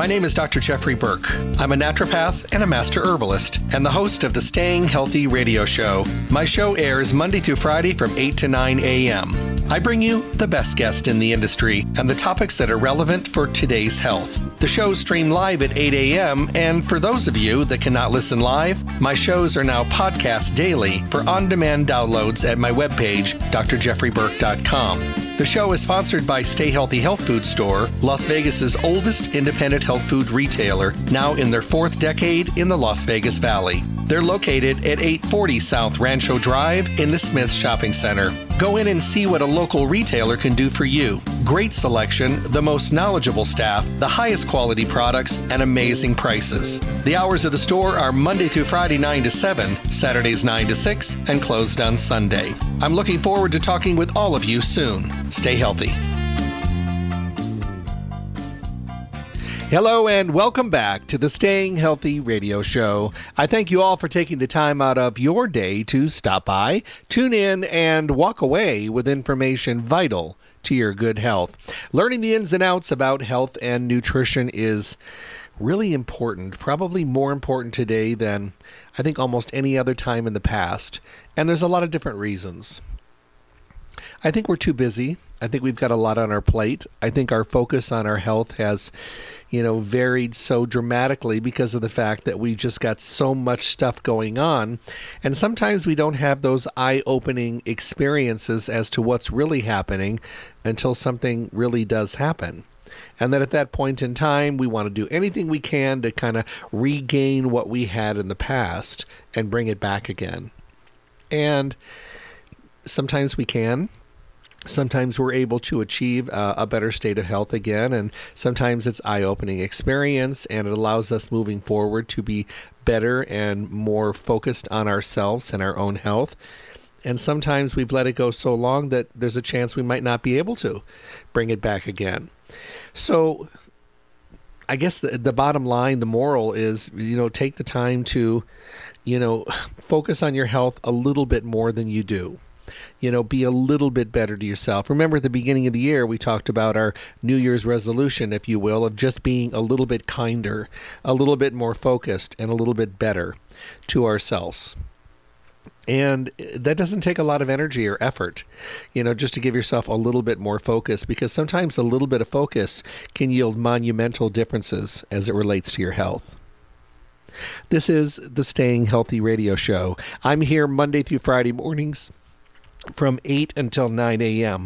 My name is Dr. Jeffrey Burke. I'm a naturopath and a master herbalist and the host of the Staying Healthy radio show. My show airs Monday through Friday from 8 to 9 a.m. I bring you the best guest in the industry and the topics that are relevant for today's health. The shows stream live at 8 a.m. and for those of you that cannot listen live, my shows are now podcast daily for on-demand downloads at my webpage, drjeffreyburke.com. The show is sponsored by Stay Healthy Health Food Store, Las Vegas's oldest independent health food retailer, now in their fourth decade in the Las Vegas Valley. They're located at 840 South Rancho Drive in the Smith Shopping Center. Go in and see what a local retailer can do for you. Great selection, the most knowledgeable staff, the highest quality products, and amazing prices. The hours of the store are Monday through Friday 9 to 7, Saturdays 9 to 6, and closed on Sunday. I'm looking forward to talking with all of you soon. Stay healthy. Hello and welcome back to the Staying Healthy radio show. I thank you all for taking the time out of your day to stop by, tune in, and walk away with information vital to your good health. Learning the ins and outs about health and nutrition is really important, probably more important today than I think almost any other time in the past. And there's a lot of different reasons. I think we're too busy. I think we've got a lot on our plate. I think our focus on our health has, varied so dramatically because of the fact that we just got so much stuff going on. And sometimes we don't have those eye-opening experiences as to what's really happening until something really does happen. And then at that point in time, we want to do anything we can to kind of regain what we had in the past and bring it back again. And sometimes we can. Sometimes we're able to achieve a better state of health again, and sometimes it's eye-opening experience, and it allows us moving forward to be better and more focused on ourselves and our own health. And sometimes we've let it go so long that there's a chance we might not be able to bring it back again. So I guess the bottom line, the moral is, take the time to, focus on your health a little bit more than you do. Be a little bit better to yourself. Remember at the beginning of the year, we talked about our New Year's resolution, if you will, of just being a little bit kinder, a little bit more focused, and a little bit better to ourselves. And that doesn't take a lot of energy or effort, just to give yourself a little bit more focus, because sometimes a little bit of focus can yield monumental differences as it relates to your health. This is the Staying Healthy radio show. I'm here Monday through Friday mornings from 8 until 9 a.m.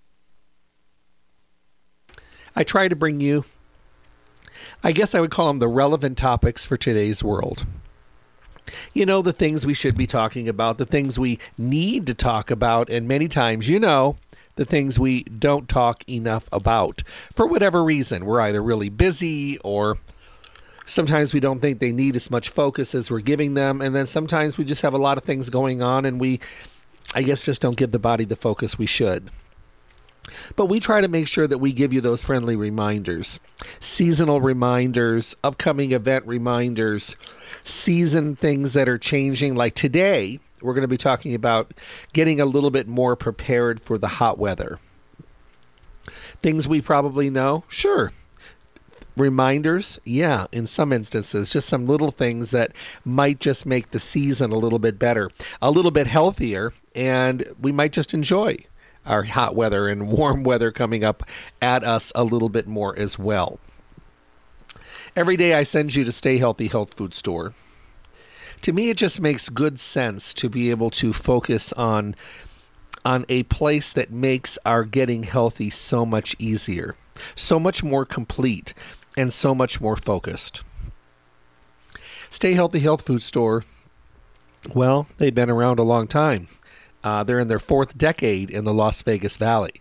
I try to bring you, I guess I would call them the relevant topics for today's world. The things we should be talking about, the things we need to talk about, and many times, the things we don't talk enough about. For whatever reason, we're either really busy or sometimes we don't think they need as much focus as we're giving them, and then sometimes we just have a lot of things going on and we just don't give the body the focus we should. But we try to make sure that we give you those friendly reminders, seasonal reminders, upcoming event reminders, season things that are changing. Like today, we're going to be talking about getting a little bit more prepared for the hot weather. Things we probably know, sure. Reminders, yeah, in some instances, just some little things that might just make the season a little bit better, a little bit healthier, and we might just enjoy our hot weather and warm weather coming up at us a little bit more as well. Every day I send you to Stay Healthy Health Food Store. To me, it just makes good sense to be able to focus on a place that makes our getting healthy so much easier, so much more complete, and so much more focused. Stay Healthy Health Food Store, well, they've been around a long time. They're in their fourth decade in the Las Vegas Valley.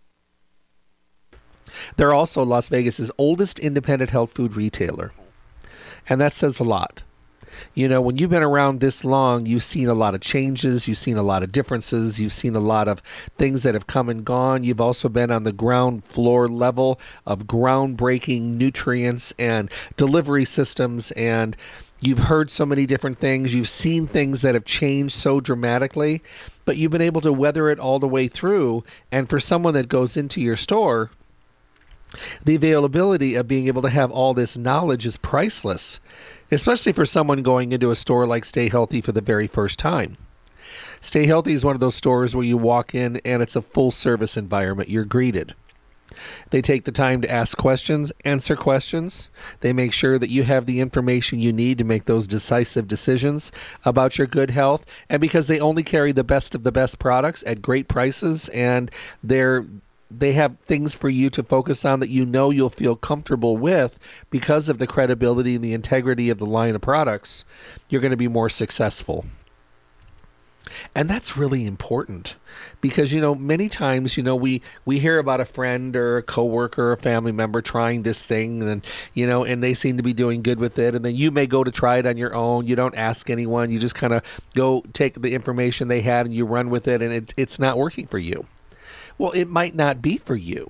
They're also Las Vegas's oldest independent health food retailer. And that says a lot. When you've been around this long, you've seen a lot of changes, you've seen a lot of differences, you've seen a lot of things that have come and gone. You've also been on the ground floor level of groundbreaking nutrients and delivery systems, and you've heard so many different things. You've seen things that have changed so dramatically, but you've been able to weather it all the way through. And for someone that goes into your store, The availability of being able to have all this knowledge is priceless, especially for someone going into a store like Stay Healthy for the very first time. Stay Healthy is one of those stores where you walk in and it's a full service environment. You're greeted. They take the time to ask questions, answer questions. They make sure that you have the information you need to make those decisive decisions about your good health. And because they only carry the best of the best products at great prices, and they have things for you to focus on that you know you'll feel comfortable with because of the credibility and the integrity of the line of products, you're going to be more successful. And that's really important because, many times, we hear about a friend or a coworker or a family member trying this thing and, and they seem to be doing good with it. And then you may go to try it on your own. You don't ask anyone. You just kind of go take the information they had and you run with it, and it's not working for you. Well, it might not be for you.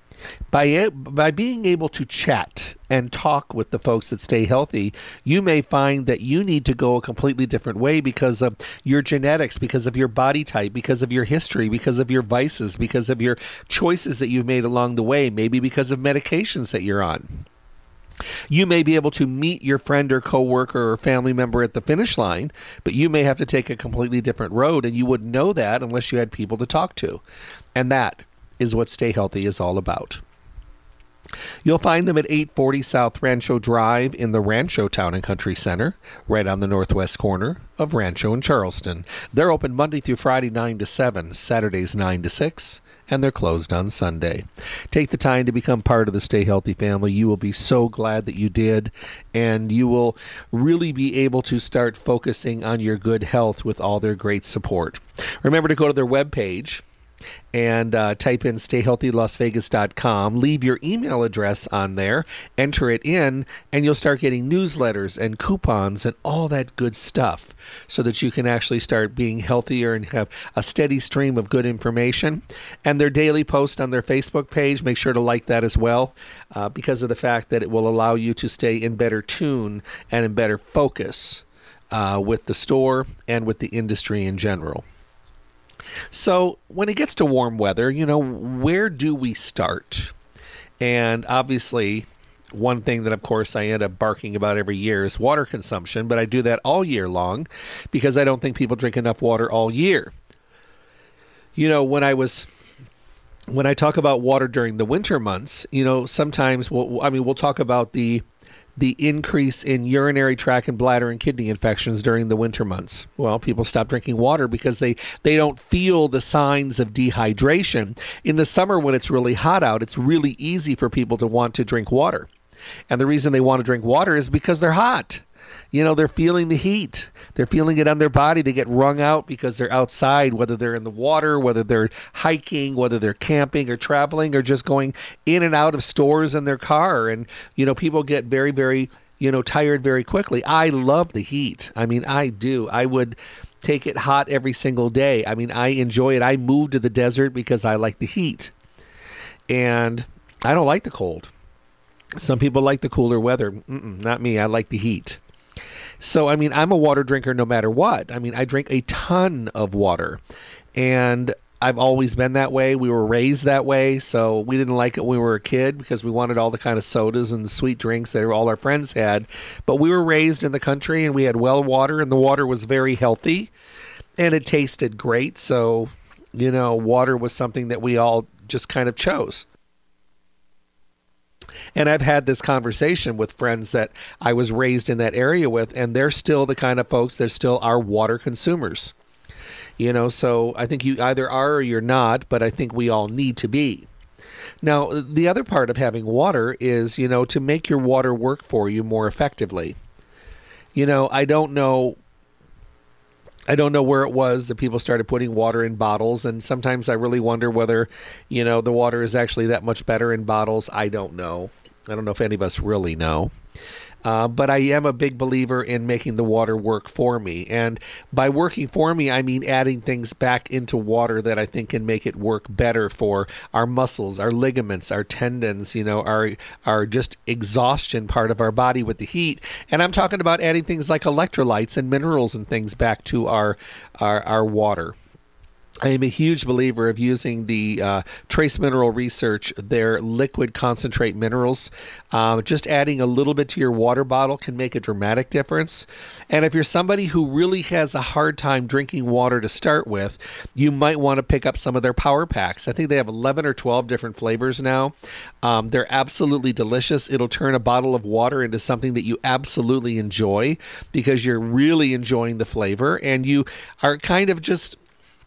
By being able to chat and talk with the folks that Stay Healthy, you may find that you need to go a completely different way because of your genetics, because of your body type, because of your history, because of your vices, because of your choices that you've made along the way, maybe because of medications that you're on. You may be able to meet your friend or coworker or family member at the finish line, but you may have to take a completely different road, and you wouldn't know that unless you had people to talk to. And that is what Stay Healthy is all about. You'll find them at 840 South Rancho Drive in the Rancho Town and Country Center, right on the northwest corner of Rancho and Charleston. They're open Monday through Friday 9 to 7, Saturdays 9 to 6, and they're closed on Sunday. Take the time to become part of the Stay Healthy family. You will be so glad that you did, and you will really be able to start focusing on your good health with all their great support. Remember to go to their webpage and type in stayhealthylasvegas.com. Leave your email address on there, enter it in, and you'll start getting newsletters and coupons and all that good stuff so that you can actually start being healthier and have a steady stream of good information. And their daily post on their Facebook page, make sure to like that as well because of the fact that it will allow you to stay in better tune and in better focus with the store and with the industry in general. So when it gets to warm weather, where do we start? And obviously, one thing that, of course, I end up barking about every year is water consumption, but I do that all year long because I don't think people drink enough water all year. When I talk about water during the winter months, sometimes we'll talk about the increase in urinary tract and bladder and kidney infections during the winter months. Well, people stop drinking water because they don't feel the signs of dehydration. In the summer when it's really hot out, it's really easy for people to want to drink water. And the reason they want to drink water is because they're hot. They're feeling the heat. They're feeling it on their body. They get wrung out because they're outside, whether they're in the water, whether they're hiking, whether they're camping or traveling or just going in and out of stores in their car. And, people get very, very, tired very quickly. I love the heat. I do. I would take it hot every single day. I enjoy it. I moved to the desert because I like the heat. And I don't like the cold. Some people like the cooler weather. Not me. I like the heat. So, I'm a water drinker no matter what. I drink a ton of water, and I've always been that way. We were raised that way, so we didn't like it when we were a kid because we wanted all the kind of sodas and sweet drinks that all our friends had. But we were raised in the country, and we had well water, and the water was very healthy, and it tasted great. So, water was something that we all just kind of chose. And I've had this conversation with friends that I was raised in that area with, and they're still the kind of folks that still are water consumers. So I think you either are or you're not, but I think we all need to be. Now, the other part of having water is, to make your water work for you more effectively. I don't know where it was that people started putting water in bottles, and sometimes I really wonder whether, the water is actually that much better in bottles. I don't know. I don't know if any of us really know. But I am a big believer in making the water work for me. And by working for me, I mean adding things back into water that I think can make it work better for our muscles, our ligaments, our tendons, our just exhaustion part of our body with the heat. And I'm talking about adding things like electrolytes and minerals and things back to our water. I am a huge believer of using the Trace Mineral Research, their liquid concentrate minerals. Just adding a little bit to your water bottle can make a dramatic difference. And if you're somebody who really has a hard time drinking water to start with, you might want to pick up some of their power packs. I think they have 11 or 12 different flavors now. They're absolutely delicious. It'll turn a bottle of water into something that you absolutely enjoy because you're really enjoying the flavor and you are kind of just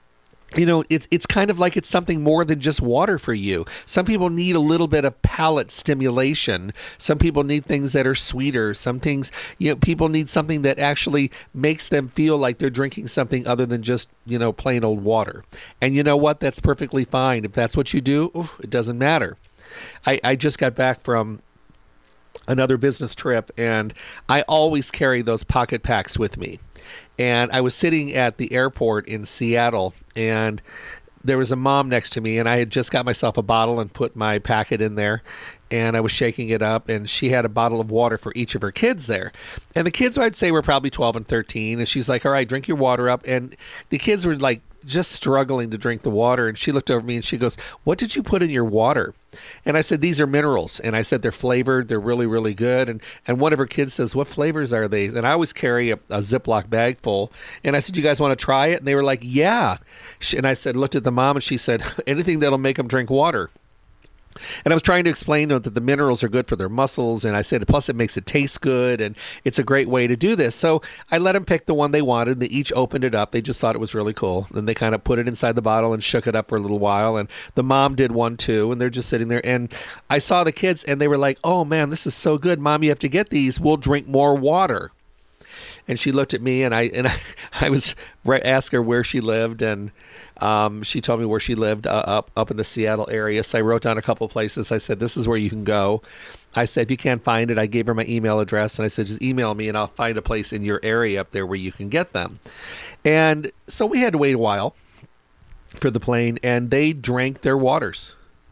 it's kind of like it's something more than just water for you. Some people need a little bit of palate stimulation. Some people need things that are sweeter. Some things, people need something that actually makes them feel like they're drinking something other than just, plain old water. And you know what? That's perfectly fine. If that's what you do, it doesn't matter. I just got back from another business trip, and I always carry those pocket packs with me. And I was sitting at the airport in Seattle, and there was a mom next to me, and I had just got myself a bottle and put my packet in there, and I was shaking it up, and she had a bottle of water for each of her kids there. And the kids, I'd say, were probably 12 and 13, and she's like, all right, drink your water up. And the kids were like just struggling to drink the water, and she looked over at me and she goes, what did you put in your water? And I said, these are minerals. And I said, they're flavored. They're really, really good. And one of her kids says, what flavors are they? And I always carry a Ziploc bag full. And I said, you guys want to try it? And they were like, yeah. And I said, looked at the mom and she said, anything that'll make them drink water. And I was trying to explain to them that the minerals are good for their muscles. And I said, plus it makes it taste good. And it's a great way to do this. So I let them pick the one they wanted. They each opened it up. They just thought it was really cool. Then they kind of put it inside the bottle and shook it up for a little while. And the mom did one too. And they're just sitting there. And I saw the kids and they were like, oh man, this is so good. Mom, you have to get these. We'll drink more water. And she looked at me, and I was asked her where she lived, and she told me where she lived up in the Seattle area. So I wrote down a couple of places. I said, this is where you can go. I said, if you can't find it, I gave her my email address, and I said, just email me, and I'll find a place in your area up there where you can get them. And so we had to wait a while for the plane, and they drank their waters.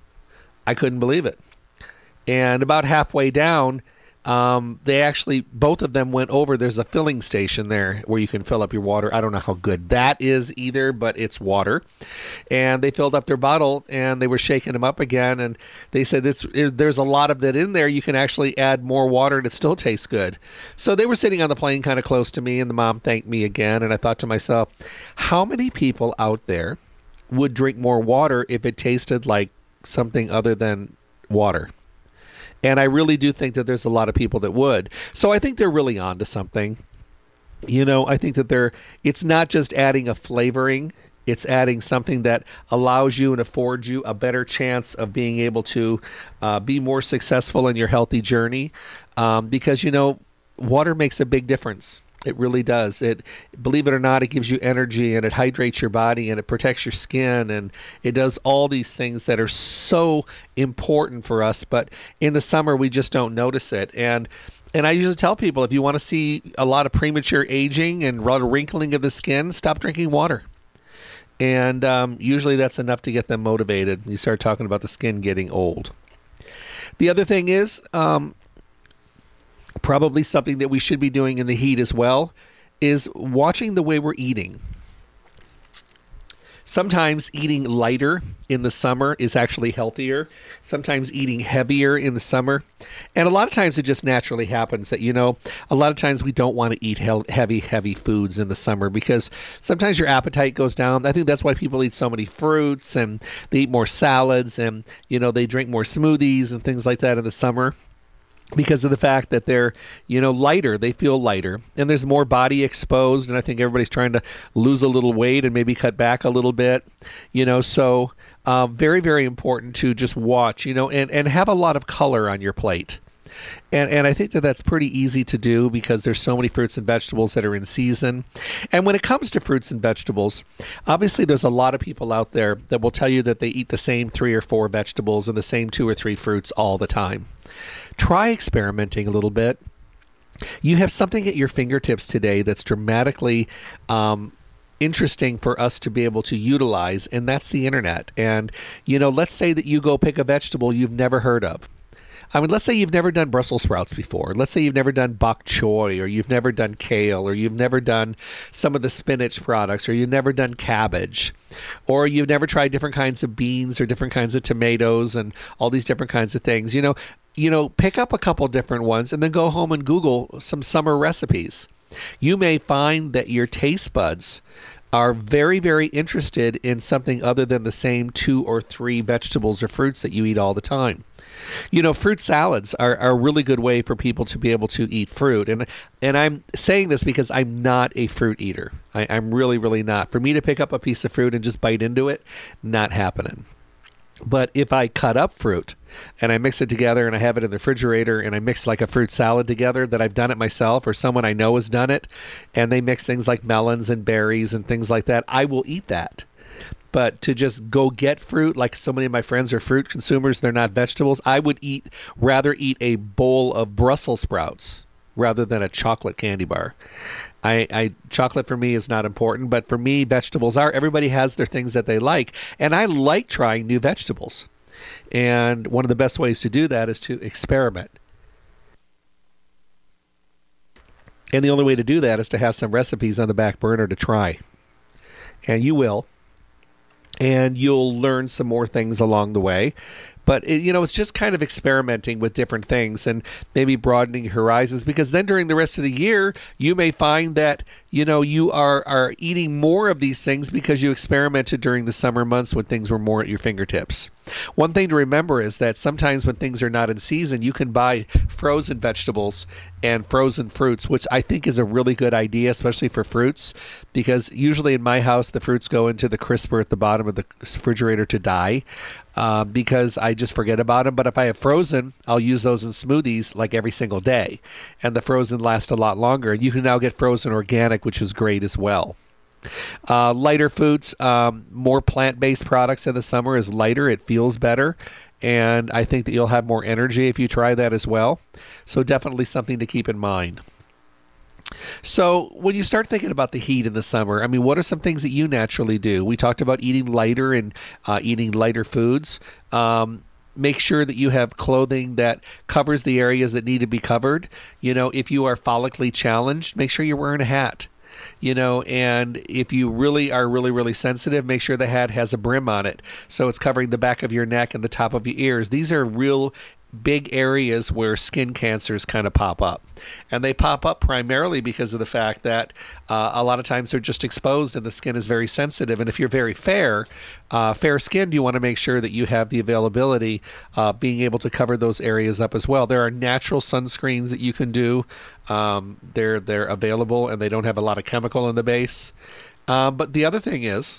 I couldn't believe it. And about halfway down, they actually, both of them went over. There's a filling station there where you can fill up your water. I don't know how good that is either, but it's water. And they filled up their bottle and they were shaking them up again. And they said there's a lot of that in there. You can actually add more water and it still tastes good. So they were sitting on the plane kind of close to me, and the mom thanked me again. And I thought to myself, how many people out there would drink more water if it tasted like something other than water? And I really do think that there's a lot of people that would. So I think they're really on to something. I think that it's not just adding a flavoring. It's adding something that allows you and affords you a better chance of being able to be more successful in your healthy journey. Because, water makes a big difference. It really does. Believe it or not, it gives you energy and it hydrates your body and it protects your skin and it does all these things that are so important for us. But in the summer, we just don't notice it. And I usually tell people, if you want to see a lot of premature aging and a lot of wrinkling of the skin, stop drinking water. And usually that's enough to get them motivated. You start talking about the skin getting old. The other thing is, probably something that we should be doing in the heat as well, is watching the way we're eating. Sometimes eating lighter in the summer is actually healthier. Sometimes eating heavier in the summer. And a lot of times it just naturally happens that, a lot of times we don't want to eat heavy foods in the summer because sometimes your appetite goes down. I think that's why people eat so many fruits and they eat more salads and, they drink more smoothies and things like that in the summer. Because of the fact that they're, lighter, they feel lighter, and there's more body exposed, and I think everybody's trying to lose a little weight and maybe cut back a little bit, so very, very important to just watch, and have a lot of color on your plate. And I think that that's pretty easy to do because there's so many fruits and vegetables that are in season. And when it comes to fruits and vegetables, obviously there's a lot of people out there that will tell you that they eat the same 3 or 4 vegetables and the same 2 or 3 fruits all the time. Try experimenting a little bit. You have something at your fingertips today that's dramatically interesting for us to be able to utilize, and that's the internet. And, let's say that you go pick a vegetable you've never heard of. I mean, let's say you've never done Brussels sprouts before. Let's say you've never done bok choy, or you've never done kale, or you've never done some of the spinach products, or you've never done cabbage, or you've never tried different kinds of beans or different kinds of tomatoes and all these different kinds of things. Pick up a couple different ones and then go home and Google some summer recipes. You may find that your taste buds are very, very interested in something other than the same 2 or 3 vegetables or fruits that you eat all the time. Fruit salads are a really good way for people to be able to eat fruit. And I'm saying this because I'm not a fruit eater. I'm really, really not. For me to pick up a piece of fruit and just bite into it, not happening. But if I cut up fruit and I mix it together and I have it in the refrigerator and I mix like a fruit salad together, that I've done it myself or someone I know has done it, and they mix things like melons and berries and things like that, I will eat that. But to just go get fruit, like so many of my friends are fruit consumers, they're not vegetables, I would rather eat a bowl of Brussels sprouts rather than a chocolate candy bar. Chocolate for me is not important, but for me, vegetables are. Everybody has their things that they like, and I like trying new vegetables. And one of the best ways to do that is to experiment. And the only way to do that is to have some recipes on the back burner to try. And you will. And you'll learn some more things along the way. But, it's just kind of experimenting with different things and maybe broadening your horizons, because then during the rest of the year, you may find that, you are eating more of these things because you experimented during the summer months when things were more at your fingertips. One thing to remember is that sometimes when things are not in season, you can buy frozen vegetables and frozen fruits, which I think is a really good idea, especially for fruits, because usually in my house, the fruits go into the crisper at the bottom of the refrigerator to die. Because I just forget about them. But if I have frozen, I'll use those in smoothies like every single day. And the frozen last a lot longer. And you can now get frozen organic, which is great as well. Lighter foods, more plant-based products in the summer is lighter. It feels better. And I think that you'll have more energy if you try that as well. So definitely something to keep in mind. So when you start thinking about the heat in the summer, I mean, what are some things that you naturally do? We talked about eating lighter and eating lighter foods. Make sure that you have clothing that covers the areas that need to be covered. If you are follically challenged, make sure you're wearing a hat. And if you really are really, really sensitive, make sure the hat has a brim on it. So it's covering the back of your neck and the top of your ears. These are real big areas where skin cancers kind of pop up. And they pop up primarily because of the fact that a lot of times they're just exposed and the skin is very sensitive. And if you're very fair-skinned, you want to make sure that you have the availability being able to cover those areas up as well. There are natural sunscreens that you can do. They're available and they don't have a lot of chemical in the base. But the other thing is,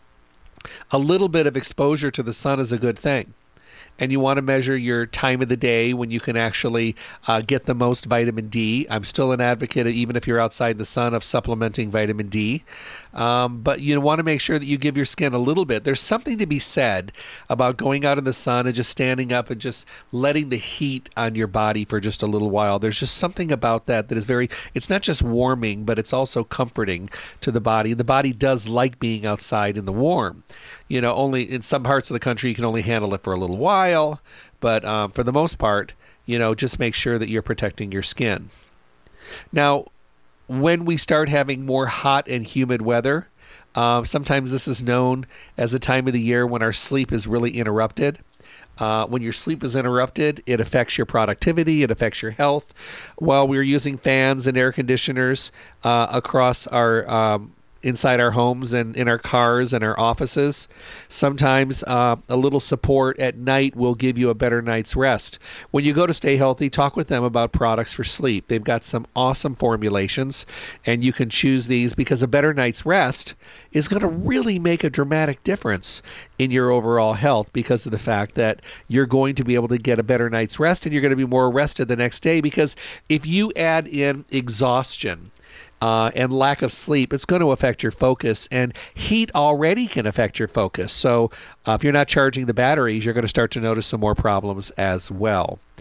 a little bit of exposure to the sun is a good thing. And you want to measure your time of the day when you can actually get the most vitamin D. I'm still an advocate, even if you're outside in the sun, of supplementing vitamin D. But you want to make sure that you give your skin a little bit. There's something to be said about going out in the sun and just standing up and just letting the heat on your body for just a little while. There's just something about that is it's not just warming, but it's also comforting to the body. The body does like being outside in the warm. Only in some parts of the country you can only handle it for a little while, but for the most part, just make sure that you're protecting your skin. Now, when we start having more hot and humid weather, sometimes this is known as a time of the year when our sleep is really interrupted. When your sleep is interrupted, it affects your productivity, it affects your health. While we're using fans and air conditioners across our inside our homes and in our cars and our offices, sometimes a little support at night will give you a better night's rest. When you go to Stay Healthy, talk with them about products for sleep. They've got some awesome formulations, and you can choose these because a better night's rest is going to really make a dramatic difference in your overall health, because of the fact that you're going to be able to get a better night's rest and you're going to be more rested the next day. Because if you add in exhaustion and lack of sleep, it's going to affect your focus, and heat already can affect your focus. So if you're not charging the batteries, you're going to start to notice some more problems as well.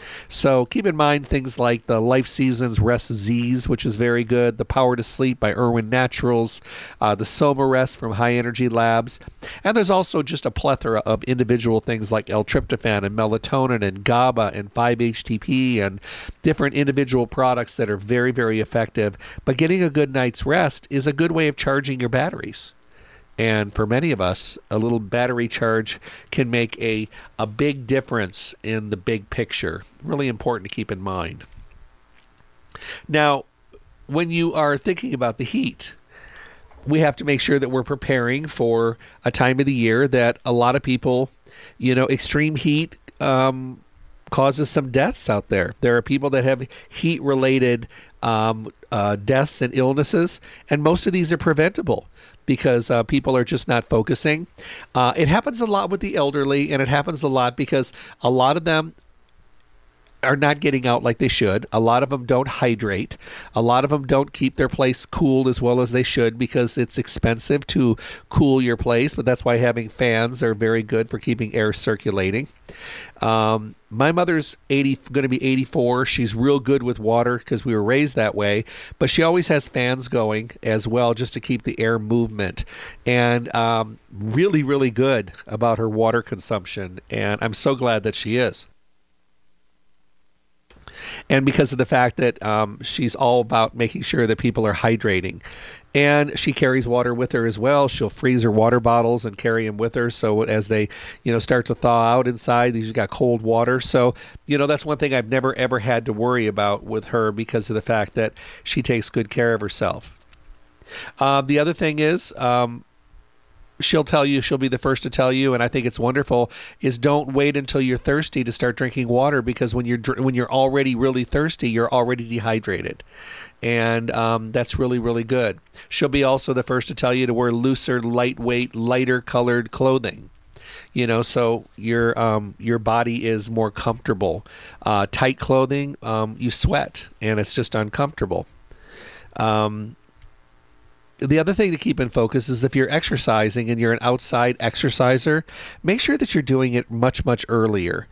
So keep in mind things like the Life Seasons Rest Z's, which is very good, the Power to Sleep by Irwin Naturals, the Soma Rest from High Energy Labs. And there's also just a plethora of individual things like L-tryptophan and melatonin and GABA and 5-HTP and different individual products that are very, very effective. But getting a good night's rest is a good way of charging your batteries. And for many of us, a little battery charge can make a big difference in the big picture. Really important to keep in mind. Now, when you are thinking about the heat, we have to make sure that we're preparing for a time of the year that a lot of people, extreme heat causes some deaths out there. There are people that have heat-related deaths and illnesses, and most of these are preventable because people are just not focusing. It happens a lot with the elderly, and it happens a lot because a lot of them are not getting out like they should. A lot of them don't hydrate. A lot of them don't keep their place cooled as well as they should because it's expensive to cool your place, but that's why having fans are very good for keeping air circulating. My mother's going to be 84. She's real good with water because we were raised that way, but she always has fans going as well just to keep the air movement, and really, really good about her water consumption, and I'm so glad that she is. And because of the fact that she's all about making sure that people are hydrating. And she carries water with her as well. She'll freeze her water bottles and carry them with her. So as they, start to thaw out inside, she's got cold water. So, that's one thing I've never, ever had to worry about with her because of the fact that she takes good care of herself. The other thing is, she'll be the first to tell you, and I think it's wonderful, is don't wait until you're thirsty to start drinking water, because when you're already really thirsty, you're already dehydrated. And that's really, really good. She'll be also the first to tell you to wear looser, lightweight, lighter colored clothing. So your body is more comfortable. Tight clothing, you sweat, and it's just uncomfortable. The other thing to keep in focus is if you're exercising and you're an outside exerciser, make sure that you're doing it much, much earlier.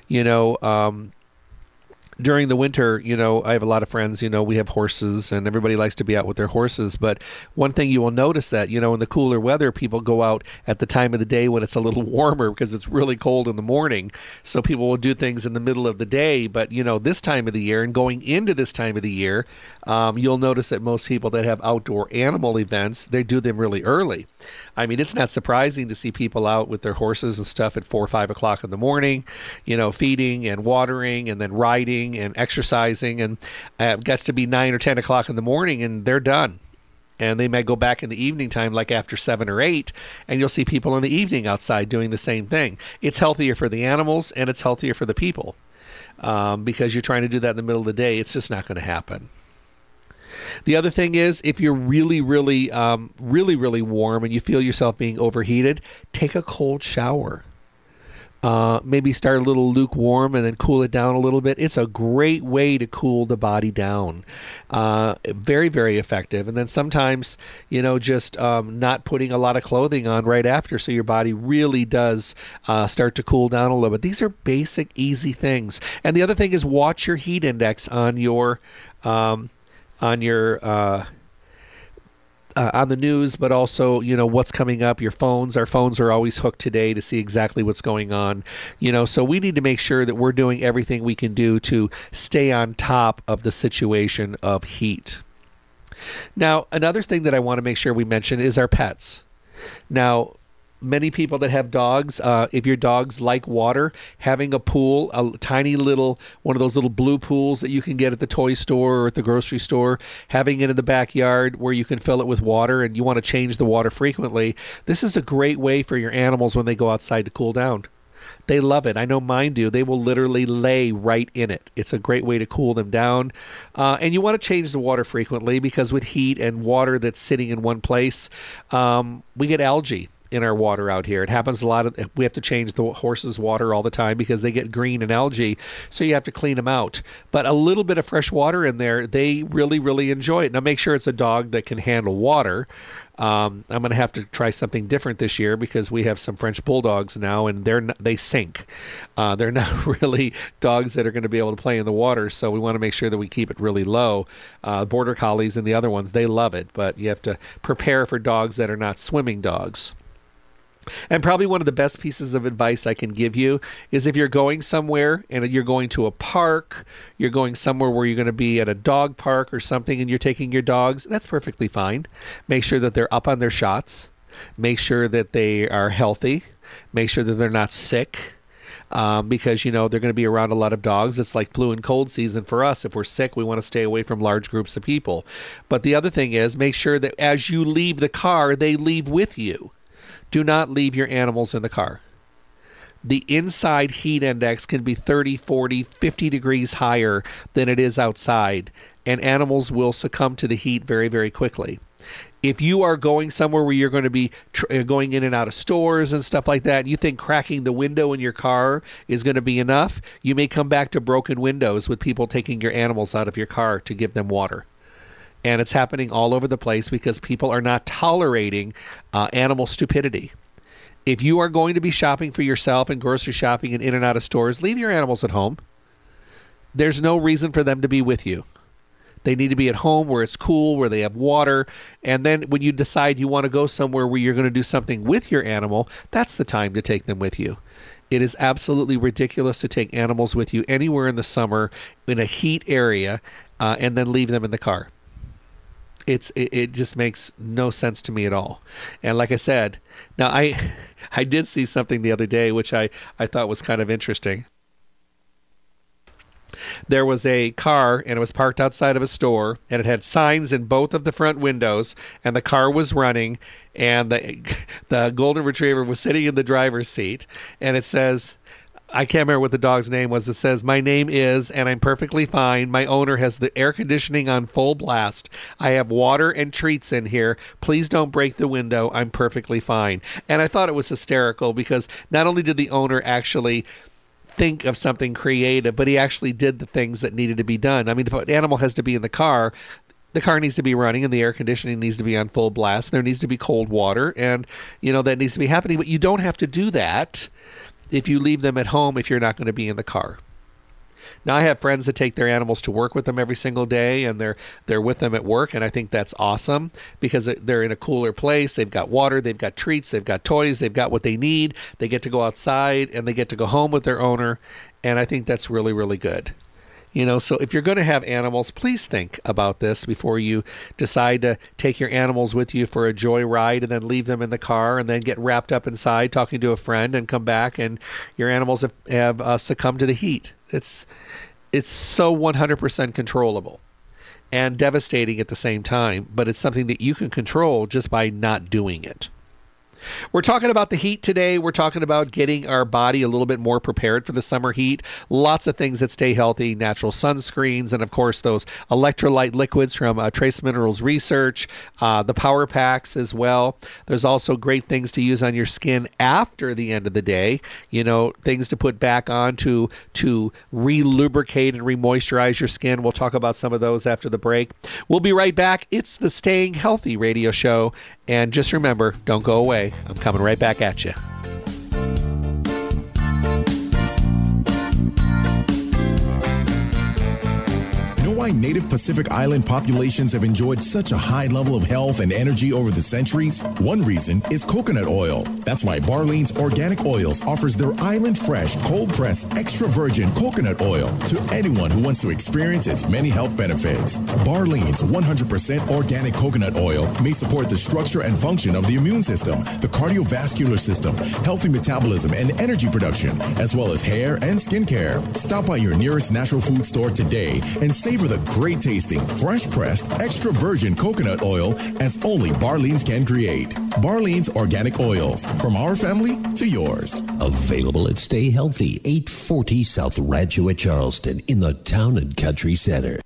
During the winter, I have a lot of friends, we have horses and everybody likes to be out with their horses. But one thing you will notice that, in the cooler weather, people go out at the time of the day when it's a little warmer because it's really cold in the morning. So people will do things in the middle of the day. But, this time of the year and going into this time of the year, you'll notice that most people that have outdoor animal events, they do them really early. I mean, it's not surprising to see people out with their horses and stuff at 4 or 5 o'clock in the morning, feeding and watering and then riding and exercising, and it gets to be 9 or 10 o'clock in the morning and they're done. And they may go back in the evening time, like after 7 or 8, and you'll see people in the evening outside doing the same thing. It's healthier for the animals and it's healthier for the people, because you're trying to do that in the middle of the day. It's just not going to happen. The other thing is, if you're really, really, really, really warm and you feel yourself being overheated, take a cold shower. Maybe start a little lukewarm and then cool it down a little bit. It's a great way to cool the body down. Very, very effective. And then sometimes, just not putting a lot of clothing on right after, so your body really does start to cool down a little bit. These are basic, easy things. And the other thing is, watch your heat index on on the news, but also, what's coming up. Our phones are always hooked today to see exactly what's going on. So we need to make sure that we're doing everything we can do to stay on top of the situation of heat. Now, another thing that I want to make sure we mention is our pets. Now, many people that have dogs, if your dogs like water, having a pool, a tiny little, one of those little blue pools that you can get at the toy store or at the grocery store, having it in the backyard where you can fill it with water and you want to change the water frequently, this is a great way for your animals when they go outside to cool down. They love it. I know mine do. They will literally lay right in it. It's a great way to cool them down. And you want to change the water frequently, because with heat and water that's sitting in one place, we get algae. in our water out here. It happens a lot. We have to change the horses' water all the time because they get green and algae, so you have to clean them out. But a little bit of fresh water in there, they really, really enjoy it. Now, make sure it's a dog that can handle water. I'm going to have to try something different this year because we have some French bulldogs now, and they sink. They're not really dogs that are going to be able to play in the water, so we want to make sure that we keep it really low. Border Collies and the other ones, they love it, but you have to prepare for dogs that are not swimming dogs. And probably one of the best pieces of advice I can give you is if you're going somewhere and you're going to a park, you're going somewhere where you're going to be at a dog park or something and you're taking your dogs, that's perfectly fine. Make sure that they're up on their shots. Make sure that they are healthy. Make sure that they're not sick. Because, they're going to be around a lot of dogs. It's like flu and cold season for us. If we're sick, we want to stay away from large groups of people. But the other thing is make sure that as you leave the car, they leave with you. Do not leave your animals in the car. The inside heat index can be 30, 40, 50 degrees higher than it is outside, and animals will succumb to the heat very, very quickly. If you are going somewhere where you're going to be going in and out of stores and stuff like that, and you think cracking the window in your car is going to be enough, you may come back to broken windows with people taking your animals out of your car to give them water. And it's happening all over the place because people are not tolerating animal stupidity. If you are going to be shopping for yourself and grocery shopping and in and out of stores, leave your animals at home. There's no reason for them to be with you. They need to be at home where it's cool, where they have water. And then when you decide you want to go somewhere where you're going to do something with your animal, that's the time to take them with you. It is absolutely ridiculous to take animals with you anywhere in the summer in a heat area and then leave them in the car. It just makes no sense to me at all. And like I said, now I did see something the other day which I thought was kind of interesting. There was a car and it was parked outside of a store and it had signs in both of the front windows and the car was running and the golden retriever was sitting in the driver's seat and it says, I can't remember what the dog's name was. It says, "My name is, and I'm perfectly fine. My owner has the air conditioning on full blast. I have water and treats in here. Please don't break the window. I'm perfectly fine." And I thought it was hysterical because not only did the owner actually think of something creative, but he actually did the things that needed to be done. I mean, if an animal has to be in the car needs to be running and the air conditioning needs to be on full blast. There needs to be cold water and, that needs to be happening. But you don't have to do that if you leave them at home if you're not going to be in the car. Now, I have friends that take their animals to work with them every single day, and they're with them at work, and I think that's awesome because they're in a cooler place. They've got water, they've got treats, they've got toys, they've got what they need. They get to go outside, and they get to go home with their owner, and I think that's really, really good. So if you're going to have animals, please think about this before you decide to take your animals with you for a joy ride and then leave them in the car and then get wrapped up inside talking to a friend and come back and your animals have succumbed to the heat. It's so 100% controllable and devastating at the same time, but it's something that you can control just by not doing it. We're talking about the heat today. We're talking about getting our body a little bit more prepared for the summer heat. Lots of things that stay healthy, natural sunscreens, and of course those electrolyte liquids from Trace Minerals Research, the power packs as well. There's also great things to use on your skin after the end of the day. Things to put back on to re-lubricate and re-moisturize your skin. We'll talk about some of those after the break. We'll be right back. It's the Staying Healthy Radio Show. And just remember, don't go away. I'm coming right back at you. Why native Pacific Island populations have enjoyed such a high level of health and energy over the centuries? One reason is coconut oil. That's why Barlean's Organic Oils offers their island fresh, cold pressed, extra virgin coconut oil to anyone who wants to experience its many health benefits. Barlean's 100% organic coconut oil may support the structure and function of the immune system, the cardiovascular system, healthy metabolism and energy production, as well as hair and skin care. Stop by your nearest natural food store today and savor the great tasting, fresh pressed, extra virgin coconut oil as only Barlean's can create. Barlean's Organic Oils, from our family to yours. Available at Stay Healthy, 840 South Rancho at Charleston in the Town and Country Center.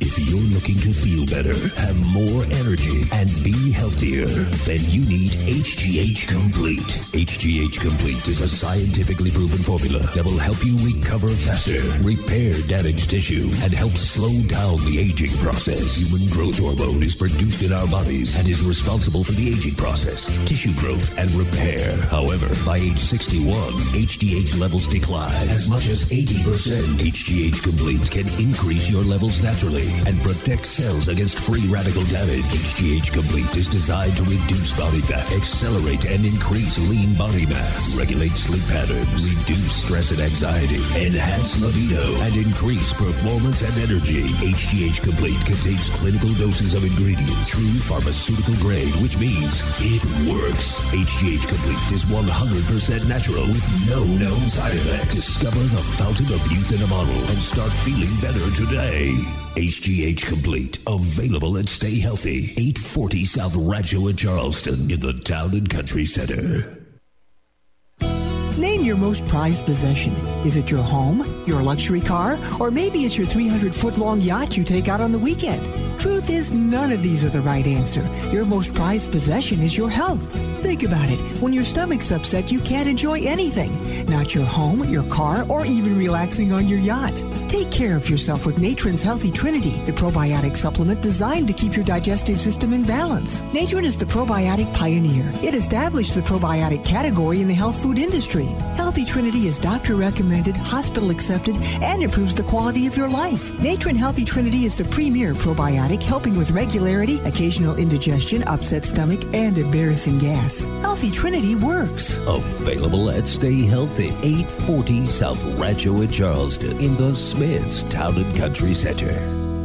If you're looking to feel better, have more energy, and be healthier, then you need HGH Complete. HGH Complete is a scientifically proven formula that will help you recover faster, repair damaged tissue, and help slow down the aging process. Human growth hormone is produced in our bodies and is responsible for the aging process, tissue growth, and repair. However, by age 61, HGH levels decline as much as 80%. HGH Complete can increase your levels naturally and protect cells against free radical damage. HGH Complete is designed to reduce body fat, accelerate and increase lean body mass, regulate sleep patterns, reduce stress and anxiety, enhance libido, and increase performance and energy. HGH Complete contains clinical doses of ingredients, true pharmaceutical grade, which means it works. HGH Complete is 100% natural with no known side effects. Discover the fountain of youth in a bottle and start feeling better today. HGH Complete, available at Stay Healthy, 840 South Rancho in Charleston, in the Town and Country Center. Name your most prized possession. Is it your home, your luxury car, or maybe it's your 300-foot-long yacht you take out on the weekend? Truth is, none of these are the right answer. Your most prized possession is your health. Think about it. When your stomach's upset, you can't enjoy anything. Not your home, your car, or even relaxing on your yacht. Take care of yourself with Natron's Healthy Trinity, the probiotic supplement designed to keep your digestive system in balance. Natron is the probiotic pioneer. It established the probiotic category in the health food industry. Healthy Trinity is doctor-recommended, hospital-accepted, and improves the quality of your life. Natron Healthy Trinity is the premier probiotic, helping with regularity, occasional indigestion, upset stomach, and embarrassing gas. Healthy Trinity works. Available at Stay Healthy, 840 South Rancho in Charleston, in the Smiths Town and Country Center.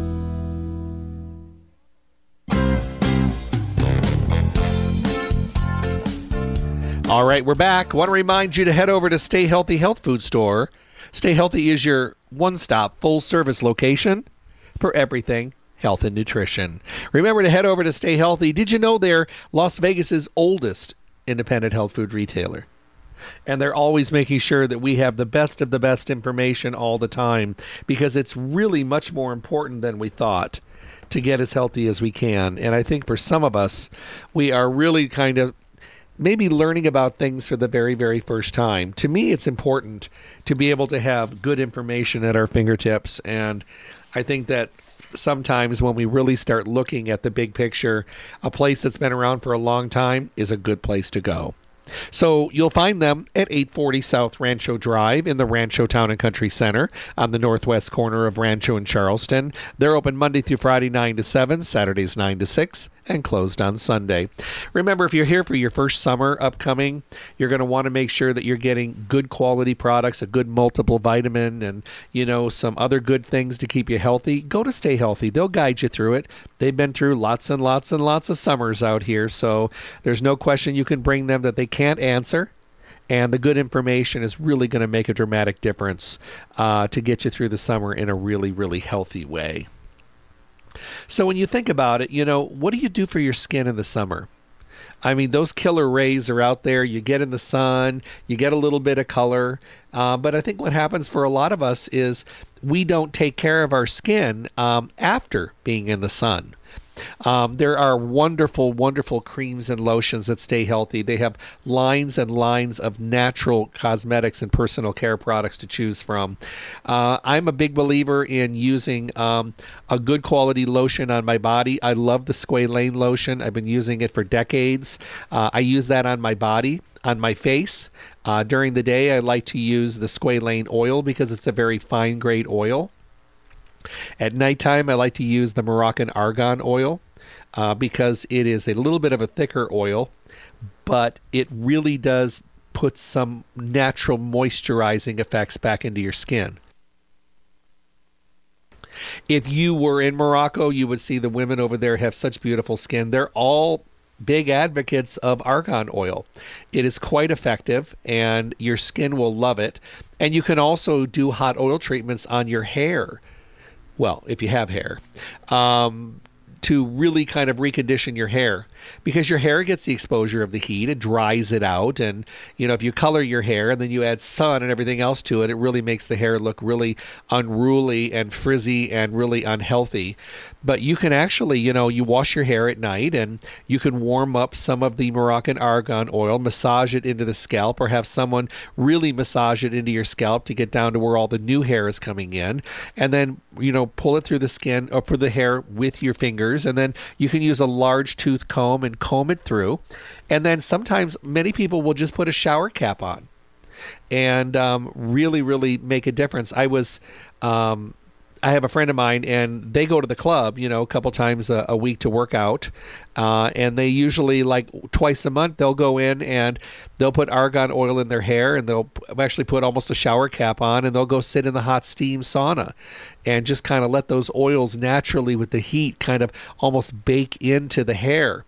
All right, we're back. Want to remind you to head over to Stay Healthy Health Food Store. Stay Healthy is your one-stop, full-service location for everything health and nutrition. Remember to head over to Stay Healthy. Did you know they're Las Vegas's oldest independent health food retailer? And they're always making sure that we have the best of the best information all the time, because it's really much more important than we thought to get as healthy as we can. And I think for some of us, we are really kind of maybe learning about things for the very, very first time. To me, it's important to be able to have good information at our fingertips. And I think that sometimes when we really start looking at the big picture, a place that's been around for a long time is a good place to go. So you'll find them at 840 South Rancho Drive in the Rancho Town and Country Center on the northwest corner of Rancho and Charleston. They're open Monday through Friday 9 to 7, Saturdays 9 to 6, and closed on Sunday. Remember, if you're here for your first summer upcoming, you're going to want to make sure that you're getting good quality products, a good multiple vitamin, and, you know, some other good things to keep you healthy. Go to Stay Healthy. They'll guide you through it. They've been through lots and lots and lots of summers out here, so there's no question you can bring them that they can't answer. And the good information is really going to make a dramatic difference to get you through the summer in a really, really healthy way. So when you think about it, you know, what do you do for your skin in the summer? I mean, those killer rays are out there. You get in the sun, you get a little bit of color. But I think what happens for a lot of us is we don't take care of our skin after being in the sun. There are wonderful, wonderful creams and lotions that Stay Healthy. They have lines and lines of natural cosmetics and personal care products to choose from. I'm a big believer in using a good quality lotion on my body. I love the Squalane lotion. I've been using it for decades. I use that on my body, on my face. During the day, I like to use the Squalane oil because it's a very fine grade oil. At nighttime, I like to use the Moroccan argan oil because it is a little bit of a thicker oil, but it really does put some natural moisturizing effects back into your skin. If you were in Morocco, you would see the women over there have such beautiful skin. They're all big advocates of argan oil. It is quite effective, and your skin will love it. And you can also do hot oil treatments on your hair. Well, if you have hair, to to really kind of recondition your hair, because your hair gets the exposure of the heat, it dries it out, and if you color your hair and then you add sun and everything else to it, it really makes the hair look really unruly and frizzy and really unhealthy. But you can actually, you wash your hair at night and you can warm up some of the Moroccan argan oil, massage it into the scalp, or have someone really massage it into your scalp to get down to where all the new hair is coming in, and then pull it through the skin or for the hair with your fingers, and then you can use a large tooth comb and comb it through. And then sometimes many people will just put a shower cap on and really, really make a difference. I have a friend of mine, and they go to the club, a couple times a week to work out. And they usually, like twice a month, they'll go in and they'll put argan oil in their hair, and they'll actually put almost a shower cap on, and they'll go sit in the hot steam sauna and just kind of let those oils naturally with the heat kind of almost bake into the hair,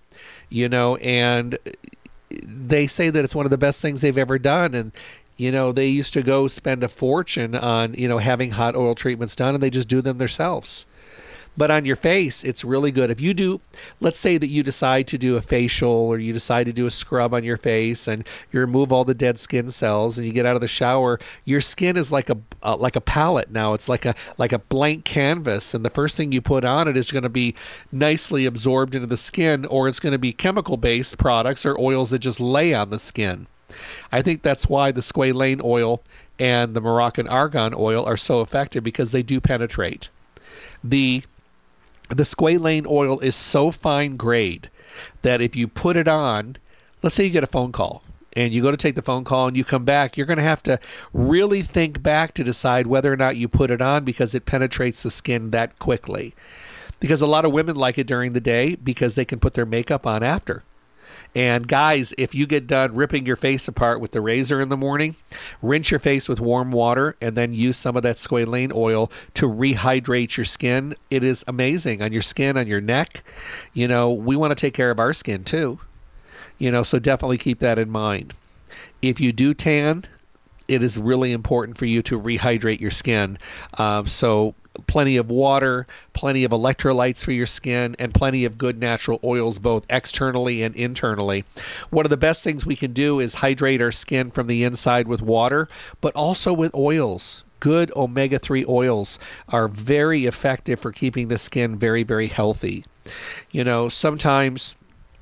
and they say that it's one of the best things they've ever done. And they used to go spend a fortune on, having hot oil treatments done, and they just do them themselves. But on your face, it's really good. If you do, let's say that you decide to do a facial, or you decide to do a scrub on your face, and you remove all the dead skin cells, and you get out of the shower, your skin is like a palette now. It's like a blank canvas, and the first thing you put on it is going to be nicely absorbed into the skin, or it's going to be chemical-based products or oils that just lay on the skin. I think that's why the squalane oil and the Moroccan argan oil are so effective, because they do penetrate. The squalane oil is so fine grade that if you put it on, let's say you get a phone call and you go to take the phone call and you come back, you're going to have to really think back to decide whether or not you put it on, because it penetrates the skin that quickly. Because a lot of women like it during the day because they can put their makeup on after. And guys, if you get done ripping your face apart with the razor in the morning, rinse your face with warm water and then use some of that squalane oil to rehydrate your skin. It is amazing on your skin, on your neck. We want to take care of our skin too. So definitely keep that in mind. If you do tan, it is really important for you to rehydrate your skin. So plenty of water, plenty of electrolytes for your skin, and plenty of good natural oils, both externally and internally. One of the best things we can do is hydrate our skin from the inside with water, but also with oils. Good omega-3 oils are very effective for keeping the skin very, very healthy. Sometimes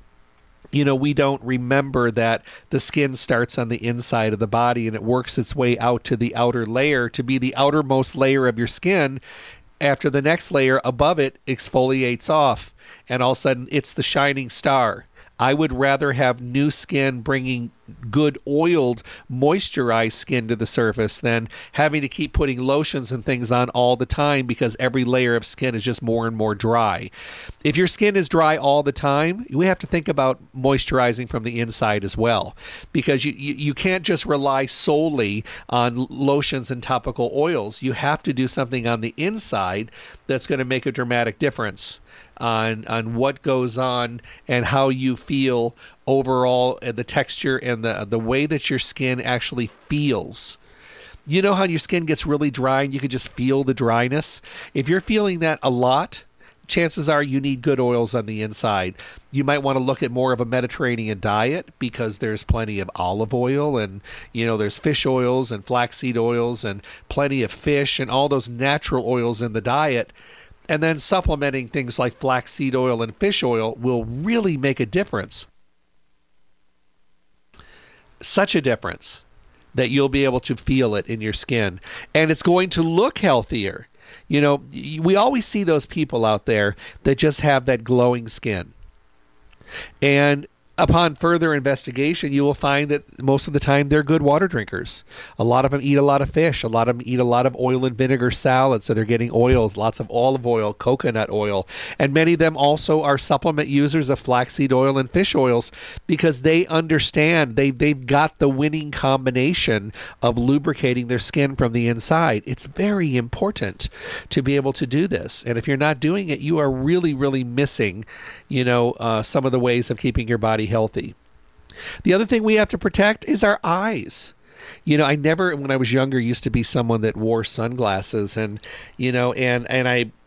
we don't remember that the skin starts on the inside of the body and it works its way out to the outer layer to be the outermost layer of your skin. After the next layer above it exfoliates off, and all of a sudden it's the shining star. I would rather have new skin bringing good oiled, moisturized skin to the surface than having to keep putting lotions and things on all the time, because every layer of skin is just more and more dry. If your skin is dry all the time, we have to think about moisturizing from the inside as well, because you can't just rely solely on lotions and topical oils. You have to do something on the inside that's going to make a dramatic difference on what goes on and how you feel overall, the texture and the way that your skin actually feels. You know how your skin gets really dry and you can just feel the dryness? If you're feeling that a lot, chances are you need good oils on the inside. You might want to look at more of a Mediterranean diet, because there's plenty of olive oil, and there's fish oils and flaxseed oils and plenty of fish and all those natural oils in the diet. And then supplementing things like flaxseed oil and fish oil will really make a difference. Such a difference that you'll be able to feel it in your skin. And it's going to look healthier. We always see those people out there that just have that glowing skin. And upon further investigation, you will find that most of the time they're good water drinkers. A lot of them eat a lot of fish. A lot of them eat a lot of oil and vinegar salad, so they're getting oils, lots of olive oil, coconut oil. And many of them also are supplement users of flaxseed oil and fish oils, because they understand they've got the winning combination of lubricating their skin from the inside. It's very important to be able to do this. And if you're not doing it, you are really, really missing, some of the ways of keeping your body healthy. The other thing we have to protect is our eyes. I never, when I was younger, used to be someone that wore sunglasses, and I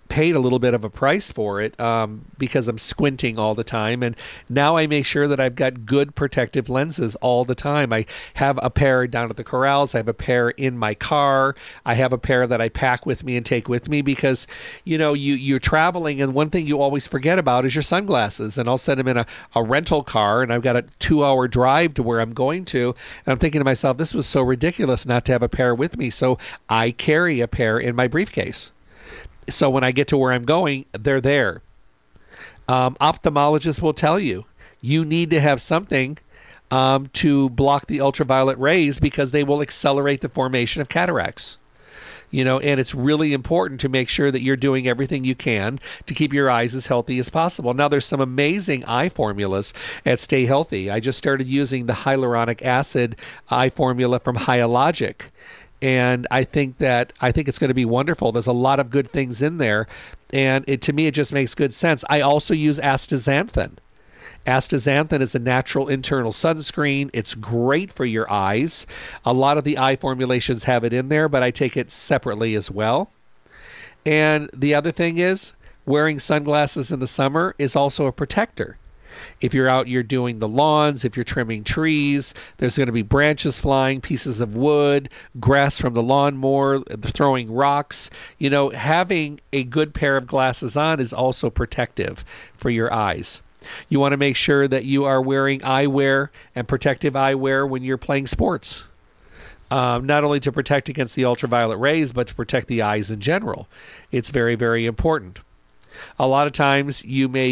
paid a little bit of a price for it because I'm squinting all the time. And now I make sure that I've got good protective lenses all the time. I have a pair down at the corrals. I have a pair in my car. I have a pair that I pack with me and take with me because, you're traveling, and one thing you always forget about is your sunglasses. And I'll send them in a rental car, and I've got a 2-hour drive to where I'm going to. And I'm thinking to myself, this was so ridiculous not to have a pair with me. So I carry a pair in my briefcase. So when I get to where I'm going, they're there. Ophthalmologists will tell you need to have something to block the ultraviolet rays because they will accelerate the formation of cataracts. And it's really important to make sure that you're doing everything you can to keep your eyes as healthy as possible. Now, there's some amazing eye formulas at Stay Healthy. I just started using the hyaluronic acid eye formula from Hyalogic. And I think it's going to be wonderful. There's a lot of good things in there. And to me, it just makes good sense. I also use astaxanthin. Astaxanthin is a natural internal sunscreen. It's great for your eyes. A lot of the eye formulations have it in there, but I take it separately as well. And the other thing is, wearing sunglasses in the summer is also a protector. If you're out, you're doing the lawns, if you're trimming trees, there's going to be branches flying, pieces of wood, grass from the lawnmower, throwing rocks. Having a good pair of glasses on is also protective for your eyes. You want to make sure that you are wearing eyewear and protective eyewear when you're playing sports. Not only to protect against the ultraviolet rays, but to protect the eyes in general. It's very, very important. A lot of times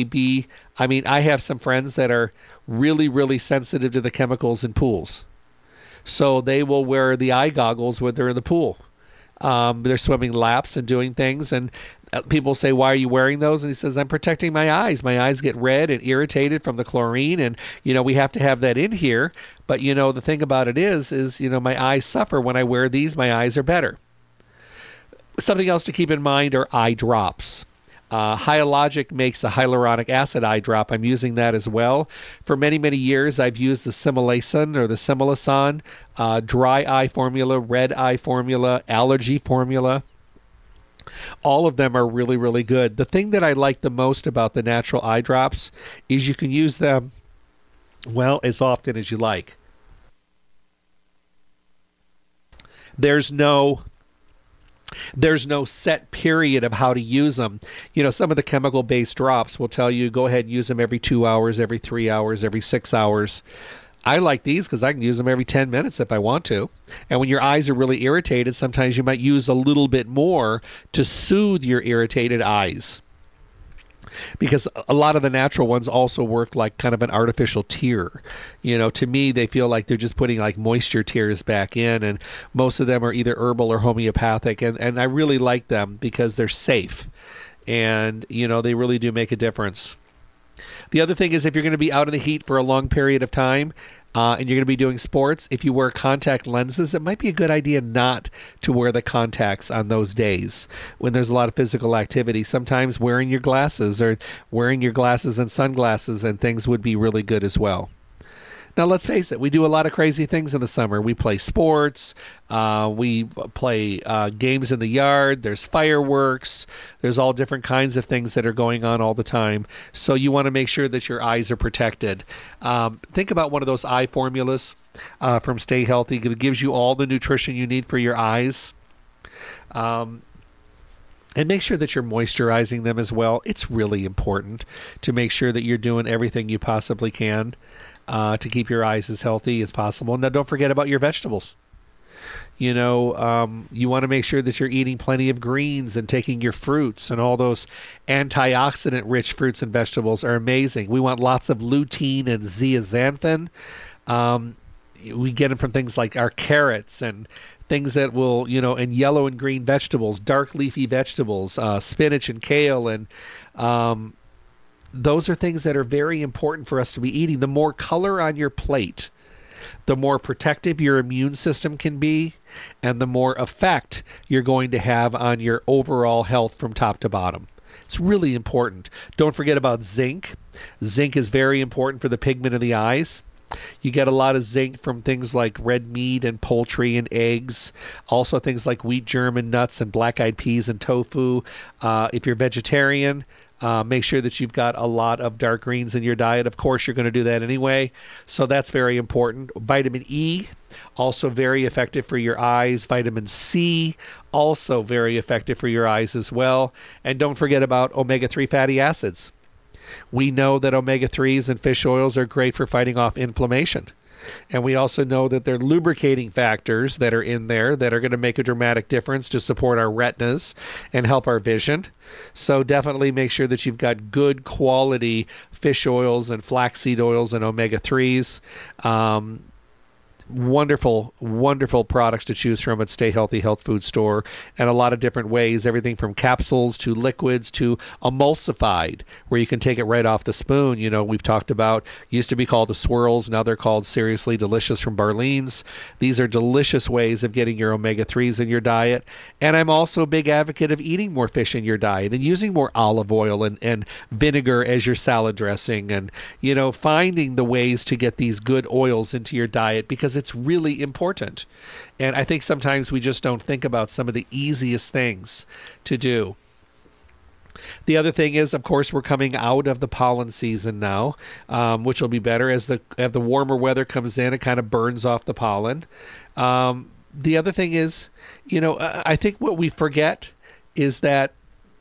I have some friends that are really, really sensitive to the chemicals in pools. So they will wear the eye goggles when they're in the pool. They're swimming laps and doing things. And people say, why are you wearing those? And he says, I'm protecting my eyes. My eyes get red and irritated from the chlorine. And, we have to have that in here. But, the thing about it is, my eyes suffer when I wear these. My eyes are better. Something else to keep in mind are eye drops. Hyalogic makes a hyaluronic acid eye drop. I'm using that as well. For many, many years, I've used the Similacin or the Similasan, dry eye formula, red eye formula, allergy formula. All of them are really, really good. The thing that I like the most about the natural eye drops is you can use them, as often as you like. There's no set period of how to use them. Some of the chemical-based drops will tell you go ahead and use them every 2 hours, every 3 hours, every 6 hours. I like these because I can use them every 10 minutes if I want to. And when your eyes are really irritated, sometimes you might use a little bit more to soothe your irritated eyes. Because a lot of the natural ones also work like kind of an artificial tear. To me, they feel like they're just putting like moisture tears back in, and most of them are either herbal or homeopathic, and I really like them because they're safe, and they really do make a difference. The other thing is, if you're going to be out in the heat for a long period of time, and you're going to be doing sports, if you wear contact lenses, it might be a good idea not to wear the contacts on those days when there's a lot of physical activity. Sometimes wearing your glasses or wearing your glasses and sunglasses and things would be really good as well. Now, let's face it, we do a lot of crazy things in the summer. We play sports, we play games in the yard, there's fireworks, there's all different kinds of things that are going on all the time. So you want to make sure that your eyes are protected. Think about one of those eye formulas from Stay Healthy. It gives you all the nutrition you need for your eyes. And make sure that you're moisturizing them as well. It's really important to make sure that you're doing everything you possibly can to keep your eyes as healthy as possible. Now, don't forget about your vegetables. You want to make sure that you're eating plenty of greens and taking your fruits, and all those antioxidant-rich fruits and vegetables are amazing. We want lots of lutein and zeaxanthin. We get them from things like our carrots and things that will, and yellow and green vegetables, dark leafy vegetables, spinach and kale, and those are things that are very important for us to be eating. The more color on your plate, the more protective your immune system can be, and the more effect you're going to have on your overall health from top to bottom. It's really important. Don't forget about zinc. Zinc is very important for the pigment of the eyes. You get a lot of zinc from things like red meat and poultry and eggs. Also things like wheat germ and nuts and black-eyed peas and tofu. If you're vegetarian, make sure that you've got a lot of dark greens in your diet. Of course, you're going to do that anyway, so that's very important. Vitamin E, also very effective for your eyes. Vitamin C, also very effective for your eyes as well. And don't forget about omega-3 fatty acids. We know that omega-3s and fish oils are great for fighting off inflammation. And we also know that they're lubricating factors that are in there that are going to make a dramatic difference to support our retinas and help our vision. So definitely make sure that you've got good quality fish oils and flaxseed oils and omega-3s. Wonderful, wonderful products to choose from at Stay Healthy Health Food Store, and a lot of different ways, everything from capsules to liquids to emulsified, where you can take it right off the spoon. You know, we've talked about, used to be called the swirls, now they're called Seriously Delicious from Barleans. These are delicious ways of getting your omega-3s in your diet. And I'm also a big advocate of eating more fish in your diet and using more olive oil and vinegar as your salad dressing, and, you know, finding the ways to get these good oils into your diet, because it's really important. And I think sometimes we just don't think about some of the easiest things to do. The other thing is, of course, we're coming out of the pollen season now, which will be better as the warmer weather comes in. It kind of burns off the pollen. The other thing is, you know, I think what we forget is that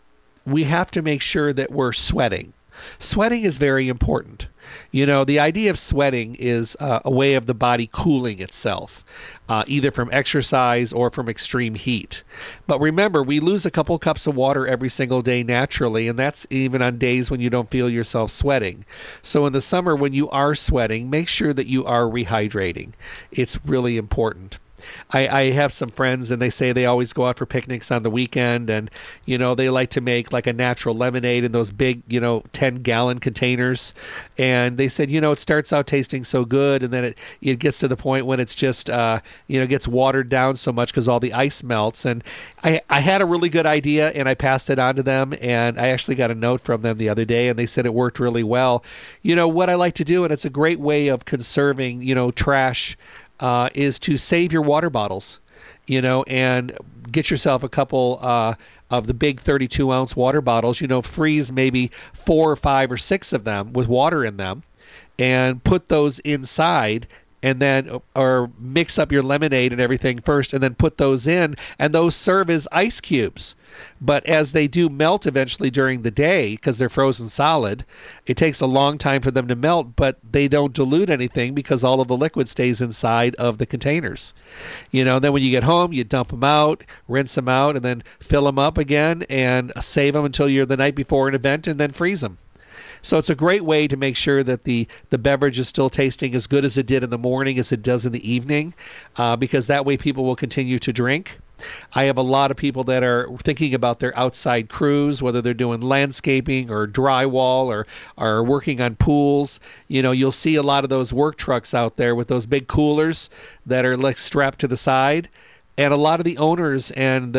we have to make sure that we're sweating. Sweating is very important. You know, the idea of sweating is a way of the body cooling itself, either from exercise or from extreme heat. But remember, we lose a couple cups of water every single day naturally, and that's even on days when you don't feel yourself sweating. So in the summer, when you are sweating, make sure that you are rehydrating. It's really important. I have some friends, and they say they always go out for picnics on the weekend, and, you know, they like to make like a natural lemonade in those big, you know, 10-gallon containers. And they said, you know, it starts out tasting so good, and then it gets to the point when it's just, you know, gets watered down so much because all the ice melts. And I had a really good idea, and I passed it on to them, and I actually got a note from them the other day, and they said it worked really well. You know, what I like to do, and it's a great way of conserving, you know, trash, is to save your water bottles, you know, and get yourself a couple of the big 32-ounce water bottles, you know, freeze maybe 4 or 5 or 6 of them with water in them, and put those inside, and then, or mix up your lemonade and everything first, and then put those in, and those serve as ice cubes. But as they do melt eventually during the day, because they're frozen solid, it takes a long time for them to melt, but they don't dilute anything because all of the liquid stays inside of the containers. You know, then when you get home, you dump them out, rinse them out, and then fill them up again and save them until you're the night before an event, and then freeze them. So it's a great way to make sure that the beverage is still tasting as good as it did in the morning as it does in the evening, because that way people will continue to drink. I have a lot of people that are thinking about their outside crews, whether they're doing landscaping or drywall or working on pools. You know, you'll see a lot of those work trucks out there with those big coolers that are like strapped to the side. And a lot of the owners and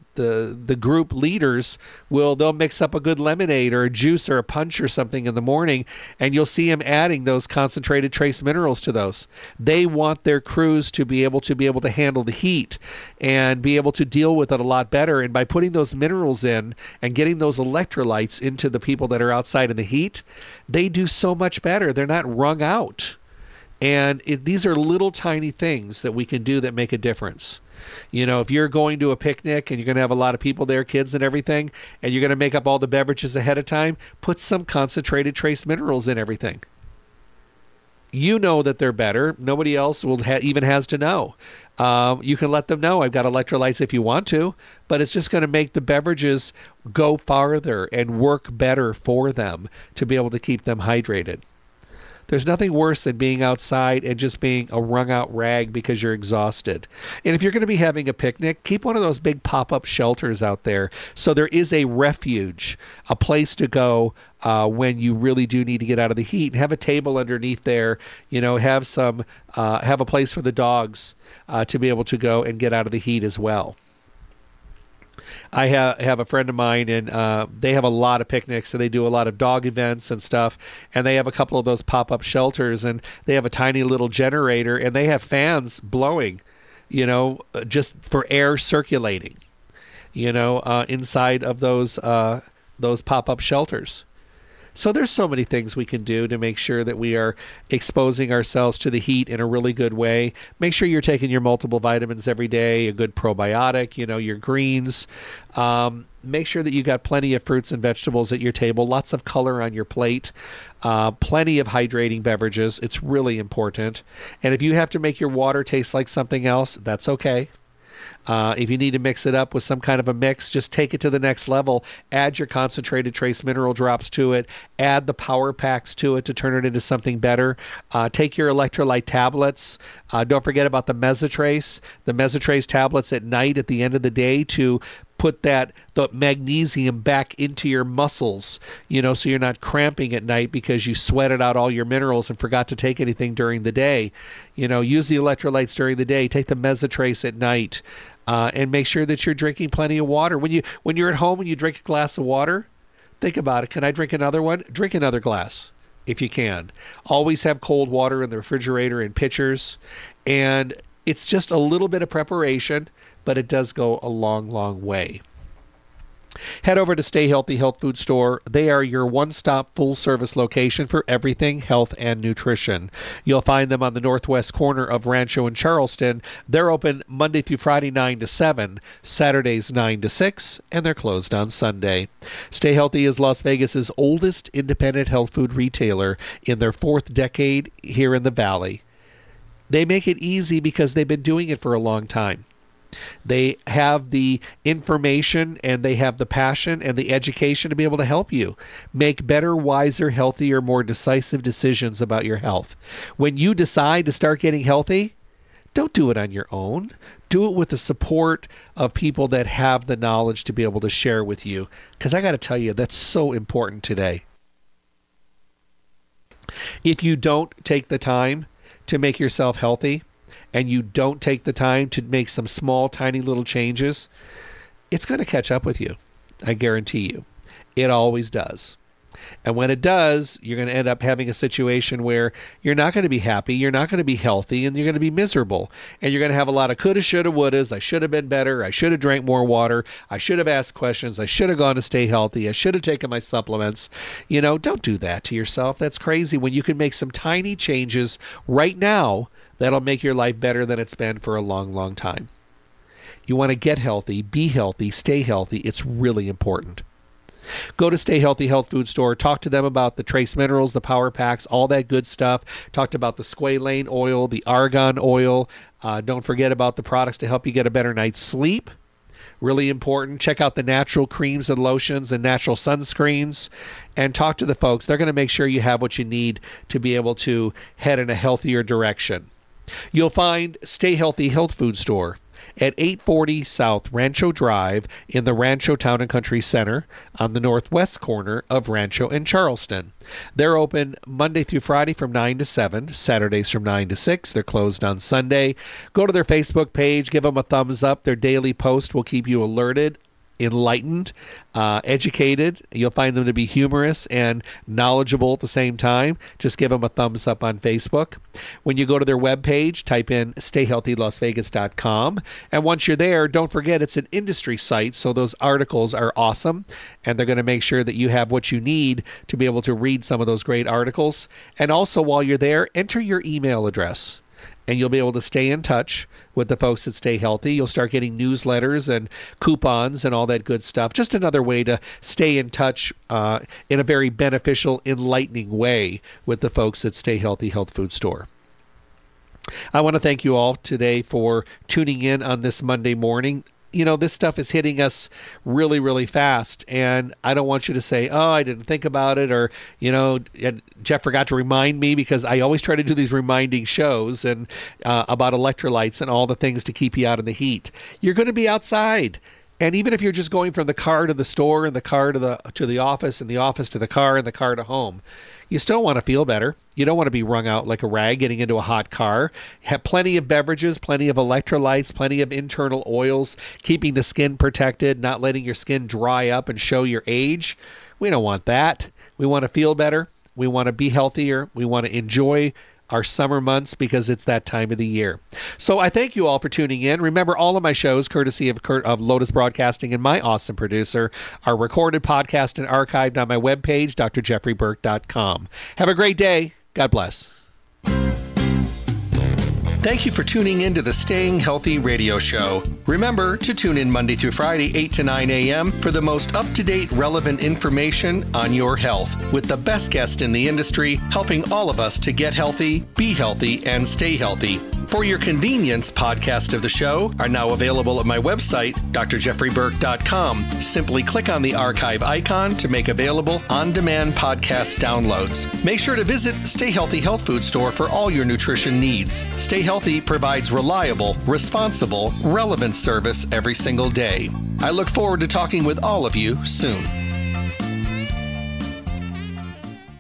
the group leaders they'll mix up a good lemonade or a juice or a punch or something in the morning, and you'll see them adding those concentrated trace minerals to those. They want their crews to be able to handle the heat and be able to deal with it a lot better. And by putting those minerals in and getting those electrolytes into the people that are outside in the heat, they do so much better. They're not wrung out. And these are little tiny things that we can do that make a difference. You know, if you're going to a picnic and you're going to have a lot of people there, kids and everything, and you're going to make up all the beverages ahead of time, put some concentrated trace minerals in everything. You know that they're better. Nobody else even has to know. You can let them know, I've got electrolytes if you want to, but it's just going to make the beverages go farther and work better for them to be able to keep them hydrated. There's nothing worse than being outside and just being a wrung-out rag because you're exhausted. And if you're going to be having a picnic, keep one of those big pop-up shelters out there so there is a refuge, a place to go when you really do need to get out of the heat. And have a table underneath there, you know, have a place for the dogs to be able to go and get out of the heat as well. I have a friend of mine, and they have a lot of picnics, so they do a lot of dog events and stuff, and they have a couple of those pop-up shelters, and they have a tiny little generator, and they have fans blowing, just for air circulating, inside of those pop-up shelters. So there's so many things we can do to make sure that we are exposing ourselves to the heat in a really good way. Make sure you're taking your multiple vitamins every day, a good probiotic, your greens. Make sure that you got plenty of fruits and vegetables at your table, lots of color on your plate, plenty of hydrating beverages. It's really important. And if you have to make your water taste like something else, that's okay. If you need to mix it up with some kind of a mix, just take it to the next level. Add your concentrated trace mineral drops to it. Add the power packs to it to turn it into something better. Take your electrolyte tablets. Don't forget about the Mesotrace. The Mesotrace tablets at night at the end of the day to put the magnesium back into your muscles, so you're not cramping at night because you sweated out all your minerals and forgot to take anything during the day. Use the electrolytes during the day. Take the Mesotrace at night, and make sure that you're drinking plenty of water. When you're at home and you drink a glass of water, think about it. Can I drink another one? Drink another glass if you can. Always have cold water in the refrigerator in pitchers, and it's just a little bit of preparation, but it does go a long, long way. Head over to Stay Healthy Health Food Store. They are your one-stop full-service location for everything health and nutrition. You'll find them on the northwest corner of Rancho and Charleston. They're open Monday through Friday 9 to 7, Saturdays 9 to 6, and they're closed on Sunday. Stay Healthy is Las Vegas's oldest independent health food retailer in their 4th decade here in the Valley. They make it easy because they've been doing it for a long time. They have the information and they have the passion and the education to be able to help you make better, wiser, healthier, more decisive decisions about your health. When you decide to start getting healthy, don't do it on your own. Do it with the support of people that have the knowledge to be able to share with you. Because I got to tell you, that's so important today. If you don't take the time to make yourself healthy, and you don't take the time to make some small, tiny little changes, it's going to catch up with you. I guarantee you. It always does. And when it does, you're going to end up having a situation where you're not going to be happy, you're not going to be healthy, and you're going to be miserable. And you're going to have a lot of coulda, shoulda, wouldas. I should have been better. I should have drank more water. I should have asked questions. I should have gone to Stay Healthy. I should have taken my supplements. Don't do that to yourself. That's crazy when you can make some tiny changes right now that'll make your life better than it's been for a long, long time. You want to get healthy, be healthy, stay healthy. It's really important. Go to Stay Healthy Health Food Store. Talk to them about the trace minerals, the power packs, all that good stuff. Talked about the squalane oil, the argan oil. Don't forget about the products to help you get a better night's sleep. Really important. Check out the natural creams and lotions and natural sunscreens and talk to the folks. They're going to make sure you have what you need to be able to head in a healthier direction. You'll find Stay Healthy Health Food Store at 840 South Rancho Drive in the Rancho Town and Country Center on the northwest corner of Rancho and Charleston. They're open Monday through Friday from 9 to 7, Saturdays from 9 to 6. They're closed on Sunday. Go to their Facebook page, give them a thumbs up. Their daily post will keep you alerted, enlightened, educated. You'll find them to be humorous and knowledgeable at the same time. Just give them a thumbs up on Facebook. When you go to their webpage, type in stayhealthylasvegas.com. And once you're there, don't forget it's an industry site, so those articles are awesome, and they're going to make sure that you have what you need to be able to read some of those great articles. And also, while you're there, enter your email address, and you'll be able to stay in touch with the folks that Stay Healthy. You'll start getting newsletters and coupons and all that good stuff. Just another way to stay in touch in a very beneficial, enlightening way with the folks at Stay Healthy Health Food Store. I want to thank you all today for tuning in on this Monday morning. This stuff is hitting us really, really fast, and I don't want you to say, oh, I didn't think about it, or, Jeff forgot to remind me, because I always try to do these reminding shows and about electrolytes and all the things to keep you out of the heat. You're going to be outside. And even if you're just going from the car to the store and the car to the office and the office to the car and the car to home, you still want to feel better. You don't want to be wrung out like a rag getting into a hot car. Have plenty of beverages, plenty of electrolytes, plenty of internal oils, keeping the skin protected, not letting your skin dry up and show your age. We don't want that. We want to feel better. We want to be healthier. We want to enjoy our summer months because it's that time of the year. So I thank you all for tuning in. Remember, all of my shows, courtesy of Lotus Broadcasting and my awesome producer, are recorded, podcast, and archived on my webpage, drjeffreyburke.com. Have a great day. God bless. Thank you for tuning in to the Staying Healthy Radio Show. Remember to tune in Monday through Friday, 8 to 9 a.m. for the most up-to-date, relevant information on your health, with the best guest in the industry, helping all of us to get healthy, be healthy, and stay healthy. For your convenience, podcasts of the show are now available at my website, drjeffreyburke.com. Simply click on the archive icon to make available on-demand podcast downloads. Make sure to visit Stay Healthy Health Food Store for all your nutrition needs. Stay Healthy provides reliable, responsible, relevant service every single day. I look forward to talking with all of you soon.